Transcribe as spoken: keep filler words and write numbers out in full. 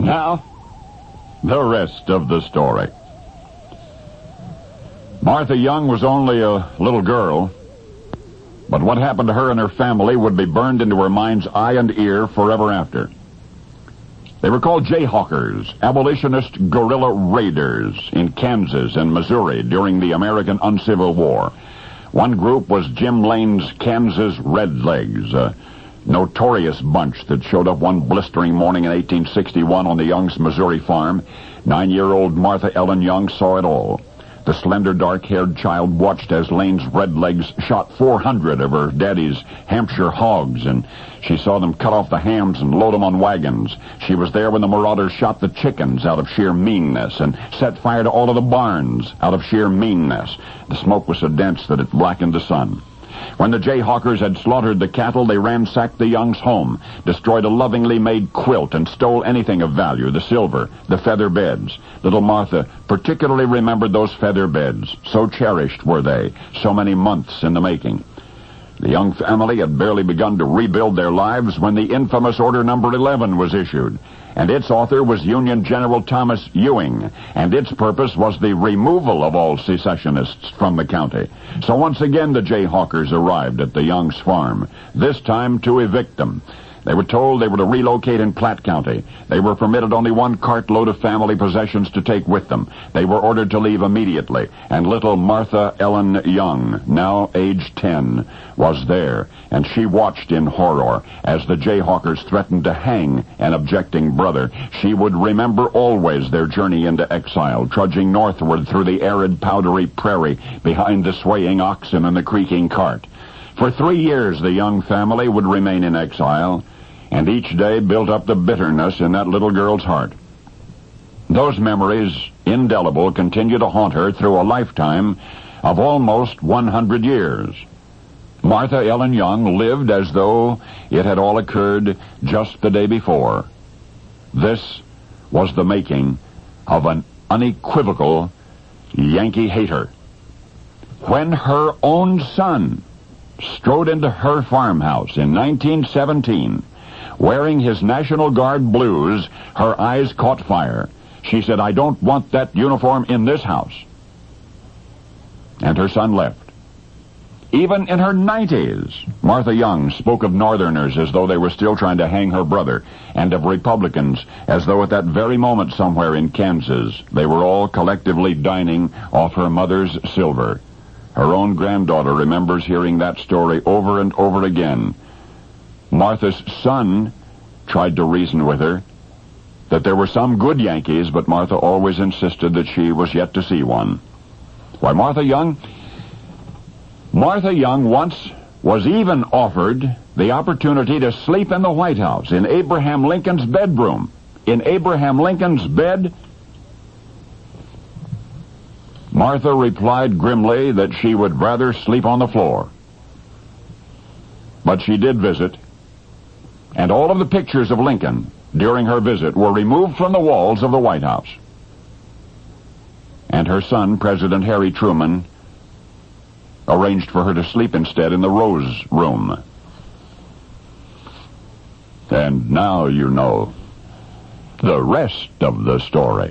Now, the rest of the story. Martha Young was only a little girl, but what happened to her and her family would be burned into her mind's eye and ear forever after. They were called Jayhawkers, abolitionist guerrilla raiders in Kansas and Missouri during the American Uncivil War. One group was Jim Lane's Kansas Redlegs, a notorious bunch that showed up one blistering morning in eighteen sixty-one on the Young's Missouri farm. Nine-year-old Martha Ellen Young saw it all. The slender, dark-haired child watched as Lane's Redlegs shot four hundred of her daddy's Hampshire hogs, and she saw them cut off the hams and load them on wagons. She was there when the marauders shot the chickens out of sheer meanness and set fire to all of the barns out of sheer meanness. The smoke was so dense that it blackened the sun. When the Jayhawkers had slaughtered the cattle, they ransacked the Youngs' home, destroyed a lovingly made quilt, and stole anything of value, the silver, the feather beds. Little Martha particularly remembered those feather beds. So cherished were they, so many months in the making. The Young family had barely begun to rebuild their lives when the infamous Order Number eleven was issued, and its author was Union General Thomas Ewing, and its purpose was the removal of all secessionists from the county. So once again the Jayhawkers arrived at the Youngs' farm, this time to evict them. They were told they were to relocate in Platte County. They were permitted only one cartload of family possessions to take with them. They were ordered to leave immediately, and little Martha Ellen Young, now age ten, was there, and she watched in horror as the Jayhawkers threatened to hang an objecting brother. She would remember always their journey into exile, trudging northward through the arid, powdery prairie behind the swaying oxen and the creaking cart. For three years the Young family would remain in exile, and each day built up the bitterness in that little girl's heart. Those memories, indelible, continue to haunt her through a lifetime of almost one hundred years. Martha Ellen Young lived as though it had all occurred just the day before. This was the making of an unequivocal Yankee hater. When her own son strode into her farmhouse in nineteen seventeen, wearing his National Guard blues, her eyes caught fire. She said, "I don't want that uniform in this house." And her son left. Even in her nineties, Martha Young spoke of Northerners as though they were still trying to hang her brother, and of Republicans as though at that very moment somewhere in Kansas they were all collectively dining off her mother's silver. Her own granddaughter remembers hearing that story over and over again. Martha's son tried to reason with her that there were some good Yankees, but Martha always insisted that she was yet to see one. Why, Martha Young... Martha Young once was even offered the opportunity to sleep in the White House, in Abraham Lincoln's bedroom. In Abraham Lincoln's bed... Martha replied grimly that she would rather sleep on the floor. But she did visit, and all of the pictures of Lincoln during her visit were removed from the walls of the White House. And her son, President Harry Truman, arranged for her to sleep instead in the Rose Room. And now you know the rest of the story.